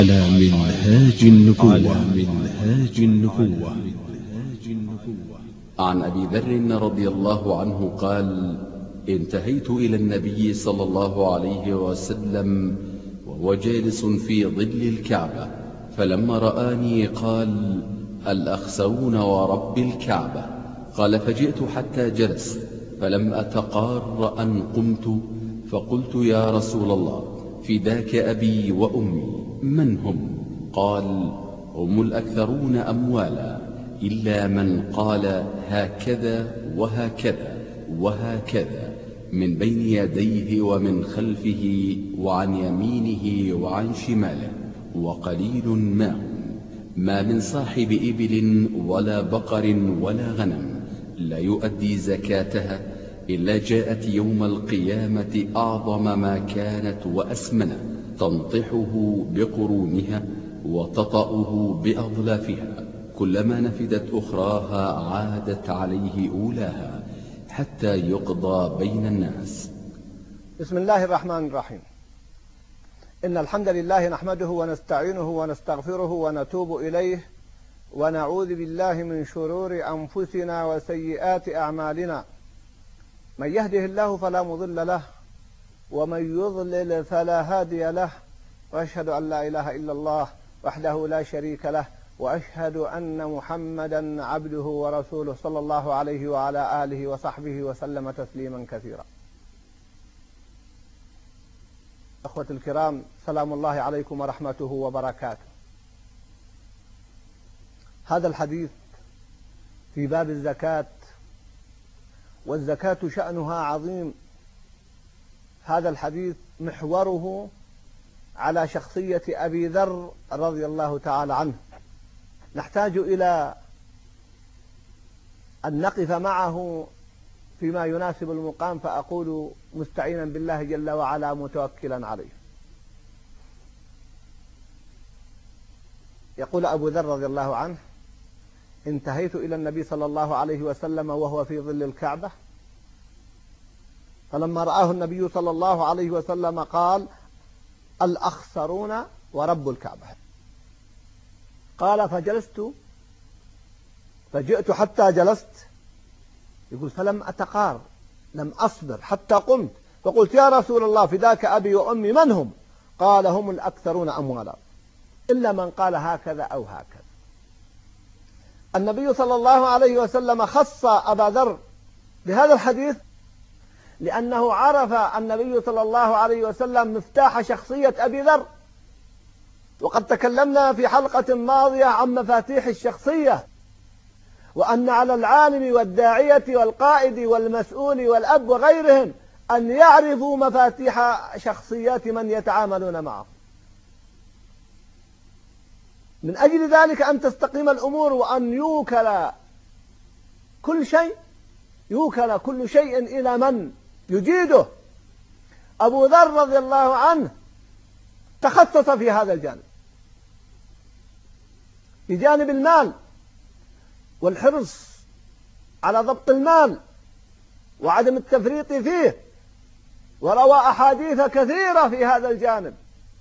على منهاج النبوة. عن أبي ذر رضي الله عنه قال: انتهيت إلى النبي صلى الله عليه وسلم وهو جالس في ظل الكعبة، فلما رآني قال: الأخسرون ورب الكعبة. قال: فجئت حتى جلس، فلم أتقار أن قمت، فقلت: يا رسول الله، فداك أبي وأمي، من هم؟ قال: هم الأكثرون أموالا، إلا من قال هكذا وهكذا وهكذا من بين يديه ومن خلفه وعن يمينه وعن شماله، وقليل ما هم، ما من صاحب إبل ولا بقر ولا غنم لا يؤدي زكاتها إلا جاءت يوم القيامة أعظم ما كانت وأسمنه، تنطحه بقرونها وتطأه بأظلافها، كلما نفدت أخراها عادت عليه أولاها حتى يقضى بين الناس. بسم الله الرحمن الرحيم. إن الحمد لله نحمده ونستعينه ونستغفره ونتوب إليه، ونعوذ بالله من شرور أنفسنا وسيئات أعمالنا، من يهده الله فلا مضل له، ومن يضلل فلا هادي له، وأشهد أن لا إله إلا الله وحده لا شريك له، وأشهد أن محمدا عبده ورسوله صلى الله عليه وعلى آله وصحبه وسلم تسليما كثيرا. أخوة الكرام، سلام الله عليكم ورحمته وبركاته. هذا الحديث في باب الزكاة، والزكاة شأنها عظيم. هذا الحديث محوره على شخصية أبي ذر رضي الله تعالى عنه، نحتاج إلى أن نقف معه فيما يناسب المقام، فأقول مستعينا بالله جل وعلا متوكلا عليه. يقول أبو ذر رضي الله عنه: انتهيت إلى النبي صلى الله عليه وسلم وهو في ظل الكعبة، فلما رآه النبي صلى الله عليه وسلم قال: الأخسرون ورب الكعبة. قال: فجئت حتى جلست، يقول فلم أتقار، لم أصبر حتى قمت، فقلت: يا رسول الله، فداك أبي وأمي، من هم؟ قال: هم الأكثرون أموالا، إلا من قال هكذا أو هكذا. النبي صلى الله عليه وسلم خص أبا ذر بهذا الحديث لأنه عرف النبي صلى الله عليه وسلم مفتاح شخصية أبي ذر، وقد تكلمنا في حلقة ماضية عن مفاتيح الشخصية، وأن على العالم والداعية والقائد والمسؤول والأب وغيرهم أن يعرفوا مفاتيح شخصيات من يتعاملون معه. من أجل ذلك أن تستقيم الأمور، وأن يوكل كل شيء إلى من يجيده. أبو ذر رضي الله عنه تخصص في هذا الجانب، في جانب المال والحرص على ضبط المال وعدم التفريط فيه، وروى أحاديث كثيرة في هذا الجانب.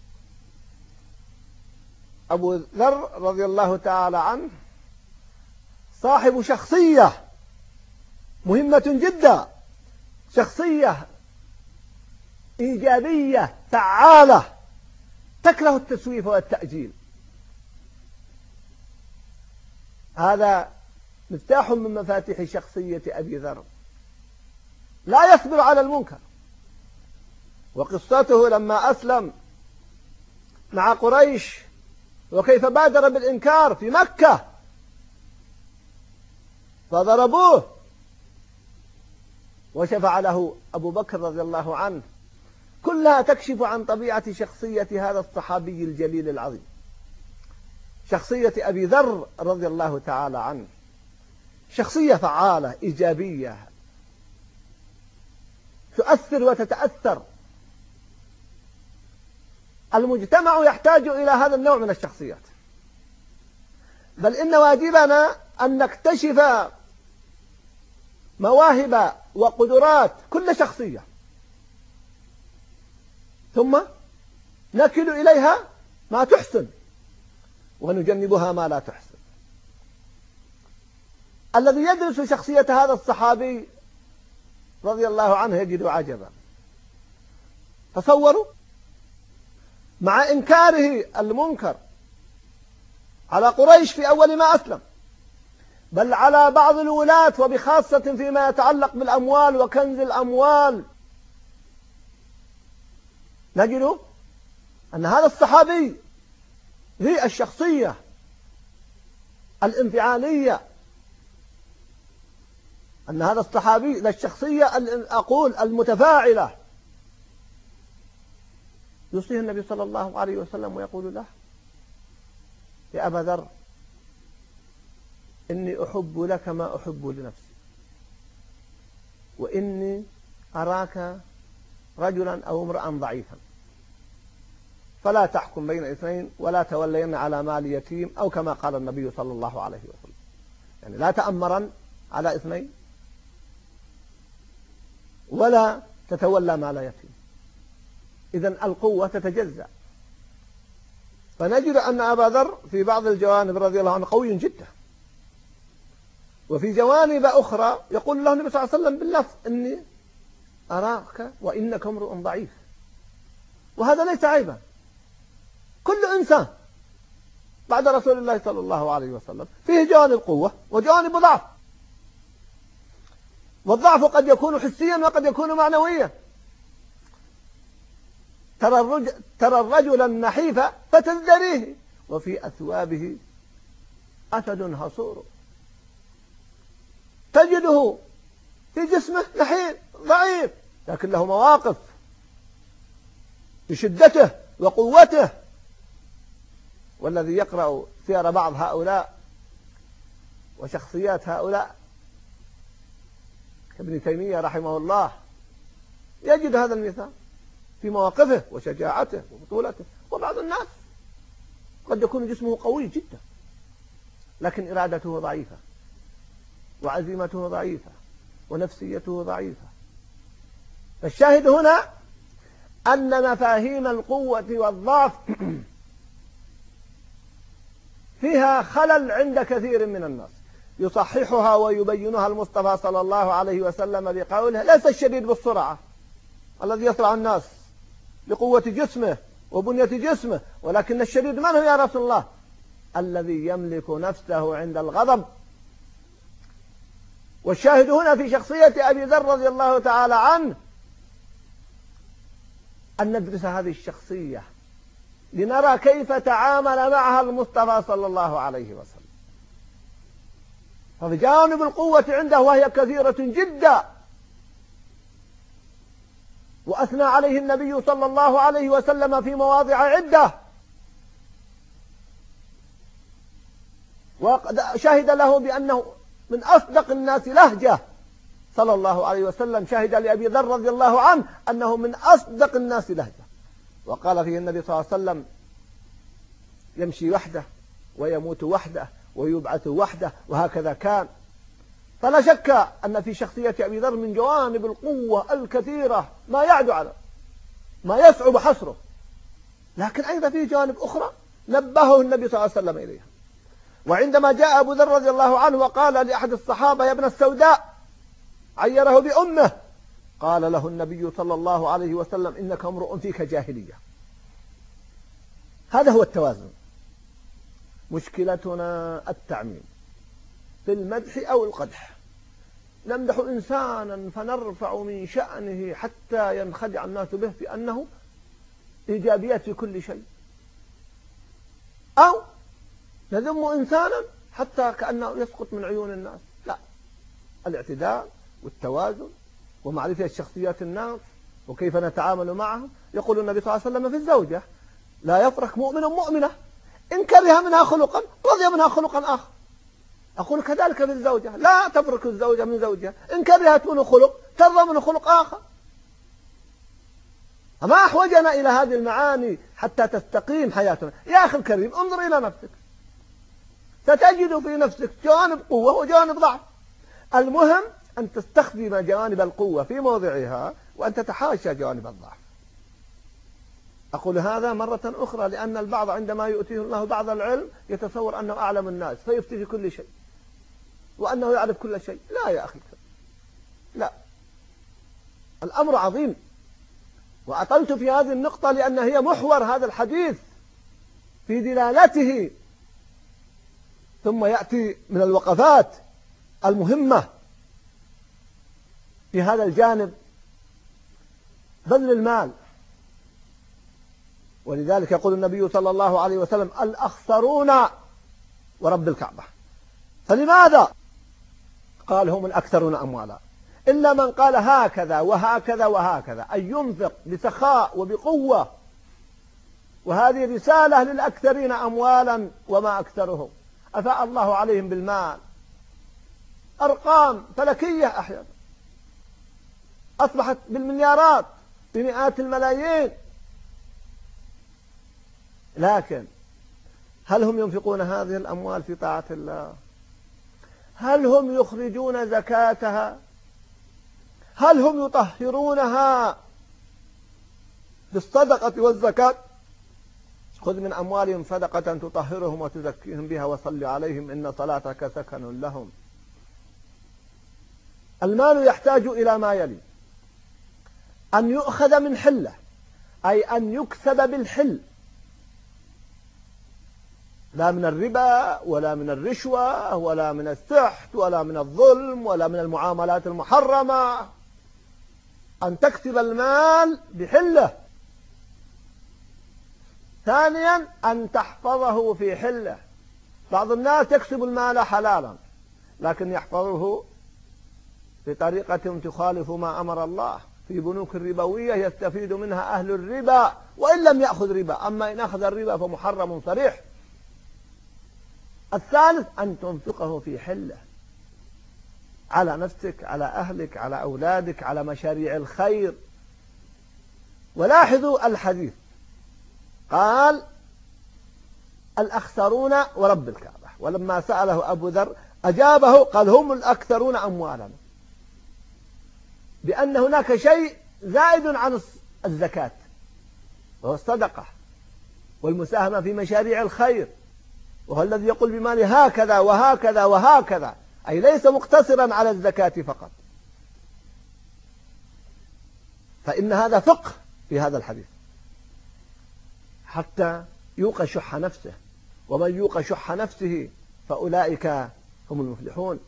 أبو ذر رضي الله تعالى عنه صاحب شخصية مهمة جدا، شخصية إيجابية فعالة، تكره التسويف والتأجيل. هذا مفتاح من مفاتيح شخصية أبي ذر، لا يصبر على المنكر. وقصته لما أسلم مع قريش، وكيف بادر بالإنكار في مكة فضربوه، وشفع له أبو بكر رضي الله عنه، كلها تكشف عن طبيعة شخصية هذا الصحابي الجليل العظيم، شخصية أبي ذر رضي الله تعالى عنه. شخصية فعالة إيجابية، تؤثر وتتأثر. المجتمع يحتاج إلى هذا النوع من الشخصيات، بل إن واجبنا أن نكتشف مواهب وقدرات كل شخصية، ثم نكل إليها ما تحسن ونجنبها ما لا تحسن. الذي يدرس شخصية هذا الصحابي رضي الله عنه يجد عجبا. تصوروا مع إنكاره المنكر على قريش في أول ما أسلم، بل على بعض الولاة وبخاصة فيما يتعلق بالأموال وكنز الأموال، نجد أن هذا الصحابي ذي الشخصية الانفعالية، أن هذا الصحابي ذا الشخصية أقول المتفاعلة، يوصيه النبي صلى الله عليه وسلم ويقول له: يا أبا ذر، إني أحب لك ما أحب لنفسي، وإني أراك رجلا أو امرأ ضعيفا، فلا تحكم بين اثنين ولا تولين على مال يتيم، أو كما قال النبي صلى الله عليه وسلم، يعني لا تأمرا على اثنين ولا تتولى مال يتيم. إذن القوة تتجزأ. فنجد أن أبا ذر في بعض الجوانب رضي الله عنه قوي جدا، وفي جوانب أخرى يقول له النبي صلى الله عليه وسلم باللفظ: إني أراك وإنك امرؤ ضعيف. وهذا ليس عيبا، كل إنسان بعد رسول الله صلى الله عليه وسلم فيه جوانب قوة وجوانب ضعف، والضعف قد يكون حسيا وقد يكون معنويا. ترى الرجل النحيف فتزدريه وفي أثوابه أسد هصور، تجده في جسمه نحيف ضعيف لكن له مواقف بشدته وقوته. والذي يقرأ سير بعض هؤلاء وشخصيات هؤلاء كابن تيمية رحمه الله يجد هذا المثال في مواقفه وشجاعته وبطولته. وبعض الناس قد يكون جسمه قوي جدا لكن إرادته ضعيفة وعزيمته ضعيفة ونفسيته ضعيفة. فالشاهد هنا أن مفاهيم القوة والضعف فيها خلل عند كثير من الناس، يصححها ويبينها المصطفى صلى الله عليه وسلم بقوله: ليس الشديد بالسرعة الذي يسرع الناس لقوة جسمه وبنية جسمه، ولكن الشديد من هو يا رسول الله؟ الذي يملك نفسه عند الغضب. والشاهد هنا في شخصية أبي ذر رضي الله تعالى عنه أن ندرس هذه الشخصية لنرى كيف تعامل معها المصطفى صلى الله عليه وسلم. فبجانب القوة عنده وهي كثيرة جدا، وأثنى عليه النبي صلى الله عليه وسلم في مواضع عدة، وشهد له بأنه من أصدق الناس لهجة صلى الله عليه وسلم. شهد لأبي ذر رضي الله عنه أنه من أصدق الناس لهجة، وقال فيه النبي صلى الله عليه وسلم: يمشي وحده ويموت وحده ويبعث وحده، وهكذا كان. فلا شك أن في شخصية أبي ذر من جوانب القوة الكثيرة ما يعد على ما يصعب حصره، لكن أيضا في جوانب أخرى نبهه النبي صلى الله عليه وسلم إليها. وعندما جاء أبو ذر رضي الله عنه وقال لأحد الصحابة: يا ابن السوداء، عيره بأمه، قال له النبي صلى الله عليه وسلم: إنك امرؤ فيك جاهلية. هذا هو التوازن. مشكلتنا التعميم في المدح أو القدح. نمدح إنسانا فنرفع من شأنه حتى ينخدع الناس به في أنه إيجابيات في كل شيء، أو نذم إنسانا حتى كأنه يسقط من عيون الناس. لا، الاعتدال والتوازن ومعرفة شخصيات الناس وكيف نتعامل معهم. يقول النبي صلى الله عليه وسلم في الزوجة: لا يفرق مؤمن مؤمنة إن كره منها خلقا رضي منها خلقا آخر. أقول كذلك في الزوجة: لا تفرق الزوجة من زوجها إن كرهت منه خلق ترضى منه خلق آخر. أما أحوجنا إلى هذه المعاني حتى تستقيم حياتنا. يا أخي الكريم، انظر إلى نفسك، ستجد في نفسك جوانب قوة وجوانب ضعف. المهم أن تستخدم جوانب القوة في موضعها وأن تتحاشى جوانب الضعف. أقول هذا مرة أخرى لأن البعض عندما يؤتيه الله بعض العلم يتصور أنه أعلم الناس فيفتي في كل شيء وأنه يعرف كل شيء. لا يا أخي، لا، الأمر عظيم. وأطلت في هذه النقطة لأن هي محور هذا الحديث في دلالته. ثم يأتي من الوقفات المهمة في هذا الجانب بذل المال. ولذلك يقول النبي صلى الله عليه وسلم: الأخسرون ورب الكعبة. فلماذا؟ قال: هم الأكثرون أموالا، إلا من قال هكذا وهكذا وهكذا، أن ينفق بسخاء وبقوة. وهذه رسالة للأكثرين أموالا وما أكثرهم. أفاء الله عليهم بالمال، أرقام فلكية أحيانا أصبحت بالمليارات، بمئات الملايين. لكن هل هم ينفقون هذه الأموال في طاعة الله؟ هل هم يخرجون زكاتها؟ هل هم يطهرونها بالصدقة والزكاة؟ خذ من أموالهم صدقة تطهرهم وتزكيهم بها وصل عليهم إن صلاتك سكن لهم. المال يحتاج إلى ما يلي: أن يؤخذ من حلة، أي أن يكسب بالحل، لا من الربا ولا من الرشوة ولا من السحت ولا من الظلم ولا من المعاملات المحرمة. أن تكسب المال بحله. ثانيا أن تحفظه في حله. بعض الناس يكسب المال حلالا لكن يحفظه بطريقة تخالف ما أمر الله. في بنوك الربوية يستفيد منها أهل الربا وإن لم يأخذ ربا، أما إن أخذ الربا فمحرم صريح. الثالث أن تنفقه في حله، على نفسك، على أهلك، على أولادك، على مشاريع الخير. ولاحظوا الحديث قال: الأخسرون ورب الكعبة. ولما سأله أبو ذر أجابه قال: هم الأكثرون أموالا، بأن هناك شيء زائد عن الزكاة وهو الصدقة والمساهمة في مشاريع الخير، وهو الذي يقول بماله هكذا وهكذا وهكذا، أي ليس مقتصرا على الزكاة فقط. فإن هذا فقه في هذا الحديث حتى يوقى شح نفسه، ومن يوقى شح نفسه فأولئك هم المفلحون.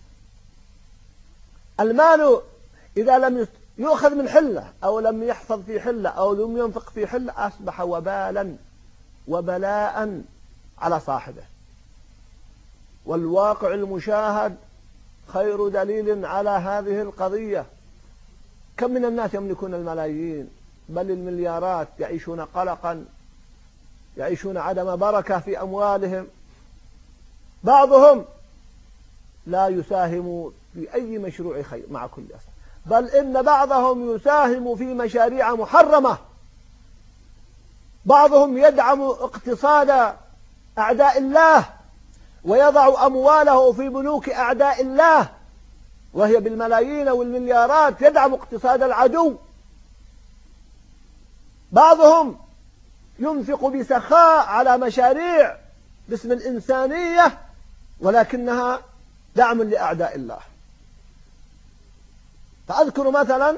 المال إذا لم يؤخذ من حلة أو لم يحفظ في حلة أو لم ينفق في حلة أصبح وبالا وبلاء على صاحبه. والواقع المشاهد خير دليل على هذه القضية. كم من الناس يملكون الملايين بل المليارات، يعيشون قلقا، يعيشون عدم بركة في أموالهم. بعضهم لا يساهم في أي مشروع خير مع كل أسف، بل إن بعضهم يساهم في مشاريع محرمة. بعضهم يدعم اقتصاد أعداء الله ويضع أمواله في بنوك أعداء الله، وهي بالملايين والمليارات يدعم اقتصاد العدو. بعضهم ينفق بسخاء على مشاريع باسم الإنسانية ولكنها دعم لأعداء الله. فأذكر مثلا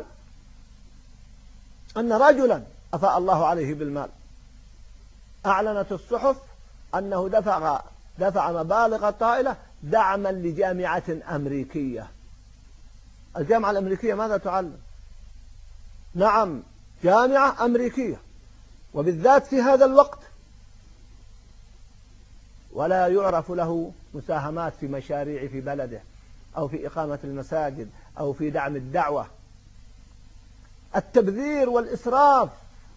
أن رجلا أفاء الله عليه بالمال أعلنت الصحف أنه دفع مبالغ طائلة دعما لجامعة أمريكية. الجامعة الأمريكية ماذا تعلم؟ نعم، جامعة أمريكية، وبالذات في هذا الوقت، ولا يعرف له مساهمات في مشاريع في بلده أو في إقامة المساجد أو في دعم الدعوة. التبذير والإسراف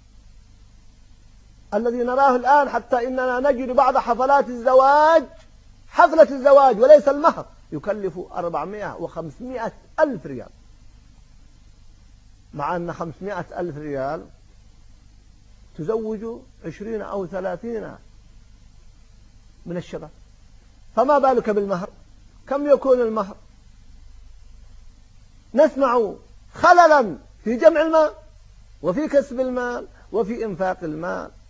الذي نراه الآن، حتى إننا نجد بعض حفلات الزواج، حفلة الزواج وليس المهر، يكلف 400 و500 ألف ريال، مع أن 500 ألف ريال تزوج 20 أو 30 من الشباب، فما بالك بالمهر؟ كم يكون المهر؟ نسمع خللا في جمع المال وفي كسب المال وفي إنفاق المال.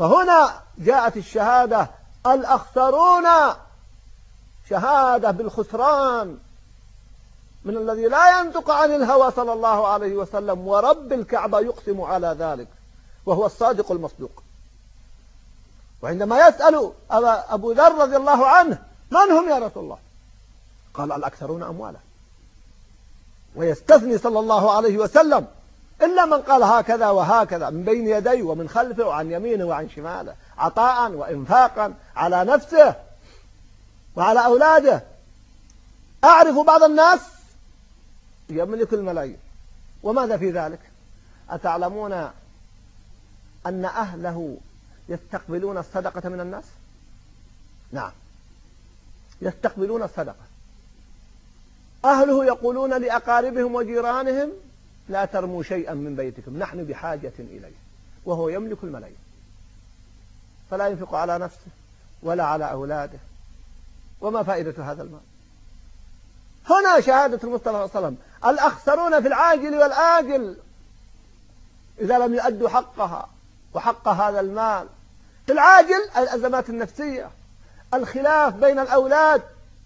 فهنا جاءت الشهادة الأخسرون، شهادة بالخسران من الذي لا ينطق عن الهوى صلى الله عليه وسلم، ورب الكعبة يقسم على ذلك وهو الصادق المصدوق. وعندما يسأل أبو ذر رضي الله عنه من هم يا رسول الله؟ قال الأكثرون أموالا. ويستثني صلى الله عليه وسلم إلا من قال هكذا وهكذا من بين يديه ومن خلفه وعن يمينه وعن شماله، عطاء وإنفاقا على نفسه وعلى أولاده. أعرف بعض الناس يملك الملايين، وماذا في ذلك؟ أتعلمون أن أهله يستقبلون الصدقة من الناس؟ نعم، يستقبلون الصدقة. أهله يقولون لأقاربهم وجيرانهم لا ترموا شيئا من بيتكم، نحن بحاجة إليه، وهو يملك الملايين، فلا ينفق على نفسه ولا على أولاده. وما فائدة هذا المال؟ هنا شهادة المصطفى صلى الله عليه وسلم الأخسرون في العاجل والآجل إذا لم يؤدوا حقها وحق هذا المال. في العاجل الأزمات النفسية، الخلاف بين الأولاد.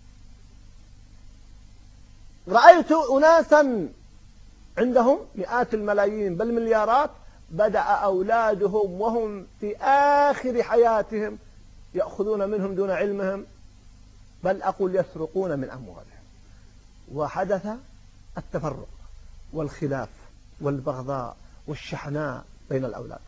رأيت أناسا عندهم مئات الملايين بل مليارات، بدأ أولادهم وهم في آخر حياتهم يأخذون منهم دون علمهم، بل أقول يسرقون من أموالهم. وحدث التفرق والخلاف والبغضاء والشحناء بين الأولاد،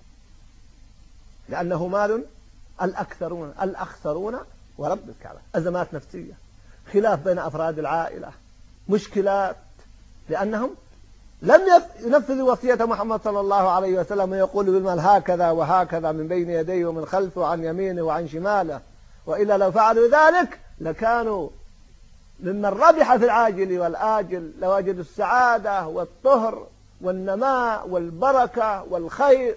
لأنه مال الأخسرون ورب الكعبة. أزمات نفسية، خلاف بين أفراد العائلة، مشكلات، لأنهم لم ينفذوا وصية محمد صلى الله عليه وسلم ويقول بالمال هكذا وهكذا من بين يديه ومن خلفه وعن يمينه وعن شماله، وإلا لو فعلوا ذلك لكانوا ممن ربح في العاجل والآجل، لوجدوا السعادة والطهر والنماء والبركة والخير.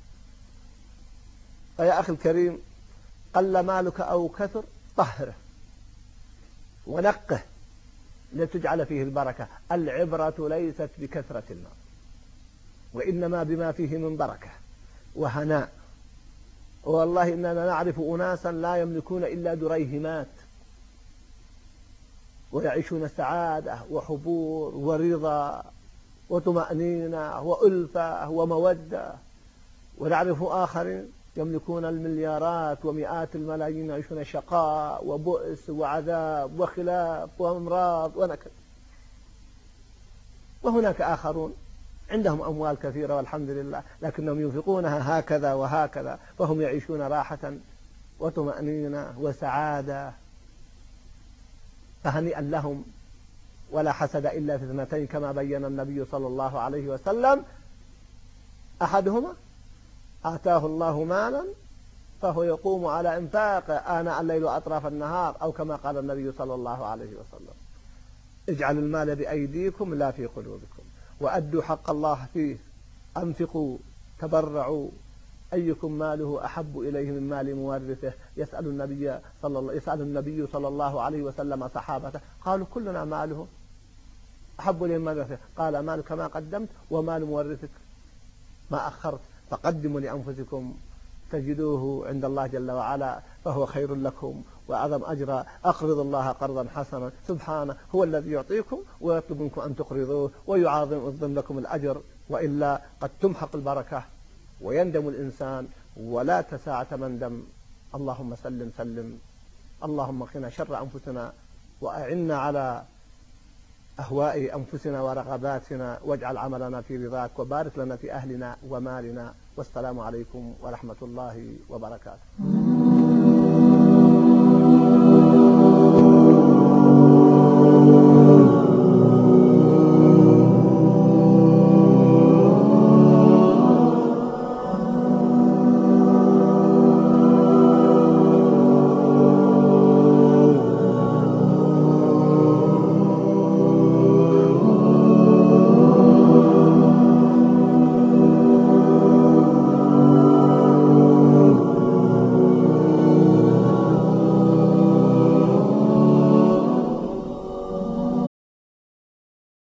فيا أخي الكريم، قل مالك أو كثر طهره ونقه لتجعل فيه البركة. العبرة ليست بكثرة المال، وإنما بما فيه من بركة وهناء. والله إننا نعرف أناسا لا يملكون إلا دريهمات ويعيشون سعادة وحبور ورضا وطمأنينة وألفة ومودة، ونعرف آخرين يملكون المليارات ومئات الملايين يعيشون شقاء وبؤس وعذاب وخلاف وامراض ونكد. وهناك آخرون عندهم أموال كثيرة والحمد لله، لكنهم ينفقونها هكذا وهكذا، فهم يعيشون راحة وطمأنينة وسعادة. فهنيئا لهم، ولا حسد إلا في اثنتين كما بين النبي صلى الله عليه وسلم: أحدهما آتاه الله مالا فهو يقوم على إنفاقه آناء الليل وأطراف النهار، أو كما قال النبي صلى الله عليه وسلم: اجعلوا المال بأيديكم لا في قلوبكم، وأدوا حق الله فيه، أنفقوا، تبرعوا، أيكم ماله أحب إليه من مال مورثه. يسأل النبي صلى الله عليه وسلم صحابته، قالوا: كلنا ماله أحب إليه من مورثه. قال: مالك ما قدمت، ومال مورثك ما أخرت، فقدموا لأنفسكم تجدوه عند الله جل وعلا فهو خير لكم وأعظم أجرا. أقرض الله قرضا حسنا، سبحانه هو الذي يعطيكم ويطلب منكم أن تقرضوه ويعظم لكم الأجر، وإلا قد تمحق البركة ويندم الإنسان ولا تساعة مندم. اللهم سلم سلم، اللهم قنا شر أنفسنا وأعنا على أهواء أنفسنا ورغباتنا، واجعل عملنا في رضاك، وبارك لنا في أهلنا ومالنا. والسلام عليكم ورحمة الله وبركاته.